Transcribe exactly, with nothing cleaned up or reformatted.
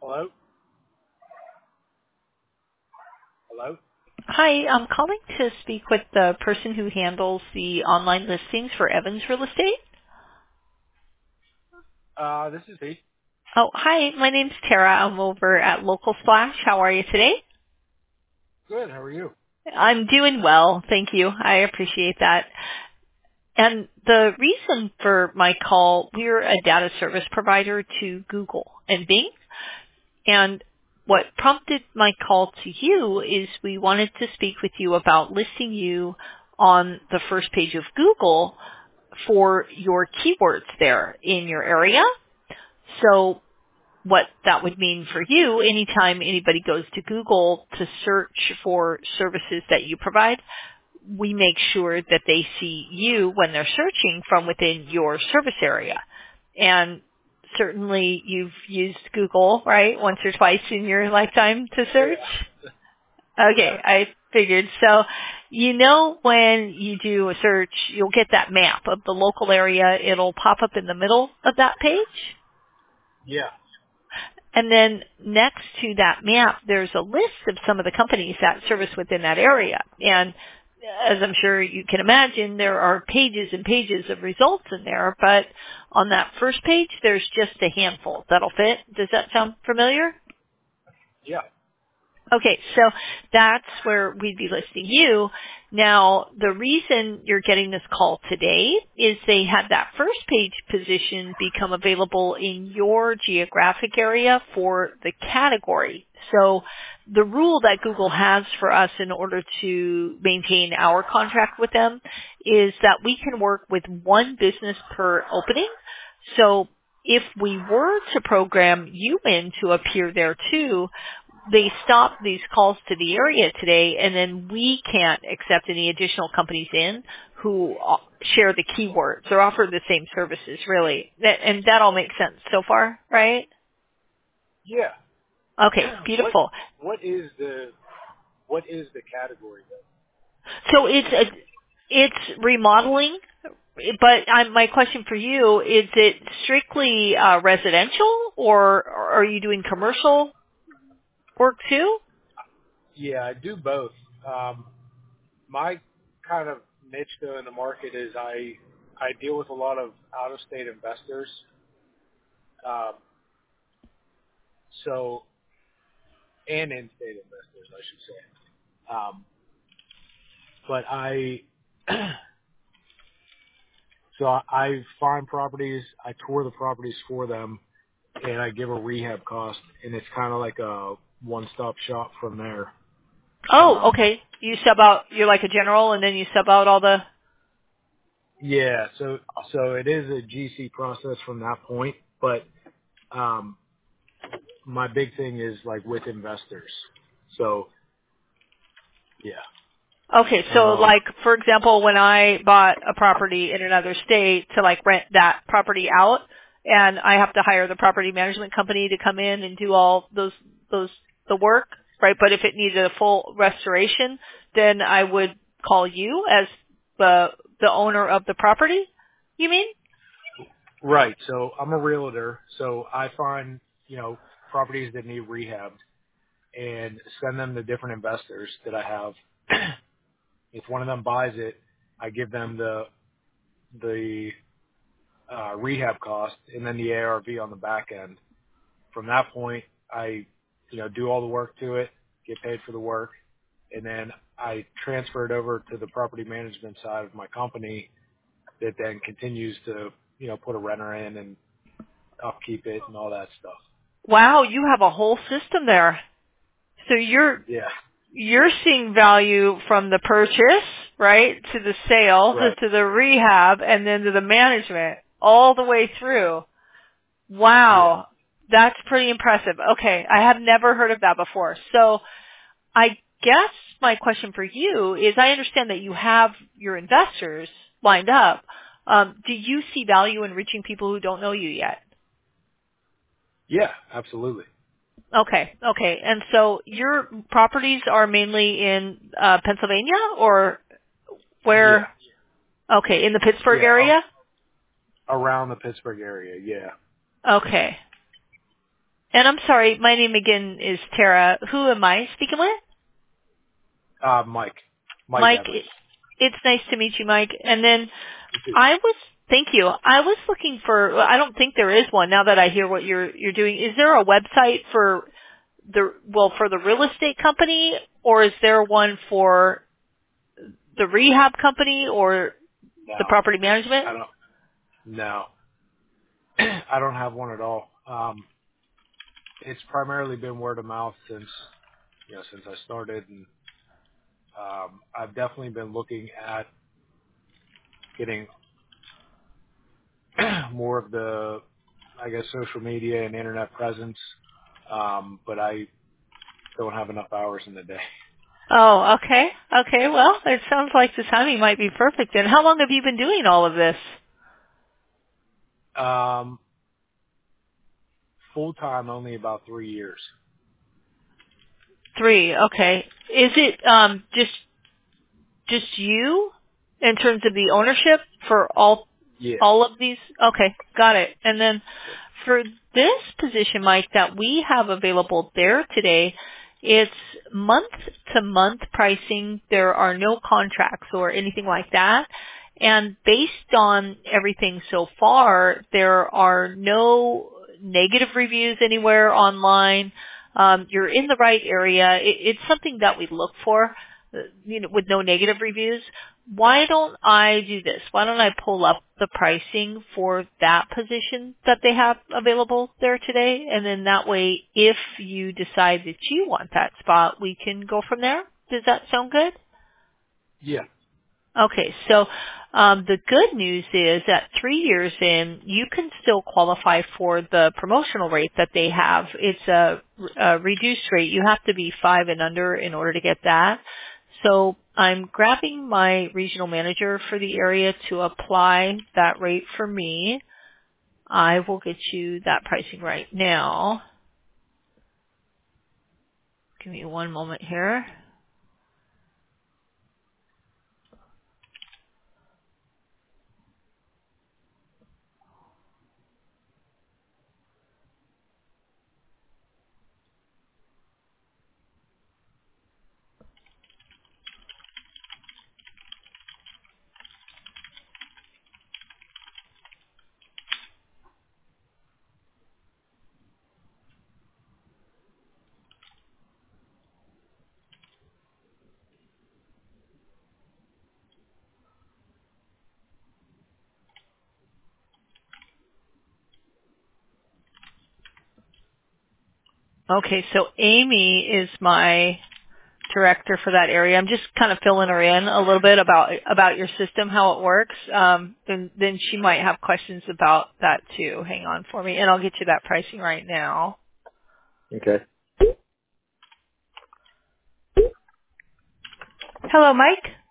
Hello? Hello? Hi, I'm calling to speak with the person who handles the online listings for Evans Real Estate. Uh, this is he. Oh, hi, my name's Tara. I'm over at Local Splash. How are you today? Good. How are you? I'm doing well, thank you. I appreciate that. And the reason for my call, we're a data service provider to Google and Bing. And what prompted my call to you is we wanted to speak with you about listing you on the first page of Google for your keywords there in your area. So what that would mean for you, anytime anybody goes to Google to search for services that you provide, we make sure that they see you when they're searching from within your service area. And certainly you've used Google, right, once or twice in your lifetime to Oh, search? yeah. Okay, Yeah. I figured. So, you know, when you do a search, you'll get that map of the local area. It'll pop up in the middle of that page. Yeah. And then next to that map, there's a list of some of the companies that service within that area. And as I'm sure you can imagine, there are pages and pages of results in there. But on that first page, there's just a handful that'll fit. Does that sound familiar? Yeah. Okay, so that's where we'd be listing you. Now, the reason you're getting this call today is they had that first page position become available in your geographic area for the category. So the rule that Google has for us in order to maintain our contract with them is that we can work with one business per opening. So if we were to program you in to appear there too, they stop these calls to the area today, and then we can't accept any additional companies in who share the keywords or offer the same services, really. That, and that all makes sense so far, right? Yeah. Okay, what beautiful. what is the what is the category though? So it's a, it's remodeling, but I, my question for you, is it strictly uh, residential, or, or are you doing commercial work too? Yeah, I do both. Um, my kind of niche though in the market is I I deal with a lot of out of state investors. Um, so and in state investors, I should say. Um, but I so I, I find properties, I tour the properties for them, and I give a rehab cost, and it's kind of like a one-stop shop from there. Oh, Um, okay. You sub out, you're like a general, and then you sub out all the. yeah, so so it is a G C process from that point, but um, my big thing is like with investors. So yeah, Okay, I don't so know. like for example, when I bought a property in another state to like rent that property out, and I have to hire the property management company to come in and do all those those the work, right? But if it needed a full restoration, then I would call you as the the owner of the property. You mean? Right. So I'm a realtor, so I find you know properties that need rehabbed and send them to different investors that I have. If one of them buys it, I give them the the uh, rehab cost and then the A R V on the back end. From that point, I, you know, do all the work to it, get paid for the work, and then I transfer it over to the property management side of my company that then continues to, you know, put a renter in and upkeep it and all that stuff. Wow, you have a whole system there. So you're Yeah. you're seeing value from the purchase, right, to the sale, to, Right. to the rehab, and then to the management, all the way through. Yeah. Wow. That's pretty impressive. Okay, I have never heard of that before. So I guess my question for you is, I understand that you have your investors lined up. Um, do you see value in reaching people who don't know you yet? Yeah, absolutely. Okay, okay. And so your properties are mainly in uh, Pennsylvania, or Yeah. where? Okay, in the Pittsburgh Yeah. area? A- around the Pittsburgh area. Yeah. Okay. And I'm sorry, my name again is Tara. Who am I speaking with? Uh, Mike. Mike Mike. Evans. it- It's nice to meet you, Mike. And then You too. I was, thank you. I was looking for, well, I don't think there is one now that I hear what you're, you're doing. Is there a website for the, well, for the real estate company, or is there one for the rehab company or the No, property management? I don't. No, I don't have one at all. Um, it's primarily been word of mouth since you know since I started, and um, I've definitely been looking at getting more of the, I guess, social media and internet presence, um, but I don't have enough hours in the day. Oh, okay. Okay. Well, it sounds like the timing might be perfect. And how long have you been doing all of this? Um, full time, only about three years. Three. Okay. Is it um just just you in terms of the ownership for all Yeah. all of these? Okay, got it. And then Yep. for this position, Mike, that we have available there today, it's month to month pricing. There are no contracts or anything like that. And based on everything so far, there are no negative reviews anywhere online. Um, you're in the right area. It, it's something that we look for, uh, you know, with no negative reviews. Why don't I do this? Why don't I pull up the pricing for that position that they have available there today? And then that way, if you decide that you want that spot, we can go from there. Does that sound good? Yeah. Okay, so um, the good news is that three years in, you can still qualify for the promotional rate that they have. It's a, a reduced rate. You have to be five and under in order to get that. So I'm grabbing my regional manager for the area to apply that rate for me. I will get you that pricing right now. Give me one moment here. Okay, so Amy is my director for that area. I'm just kind of filling her in a little bit about about your system, how it works. Um, then then she might have questions about that too. Hang on for me, and I'll get you that pricing right now. Okay. Hello, Mike.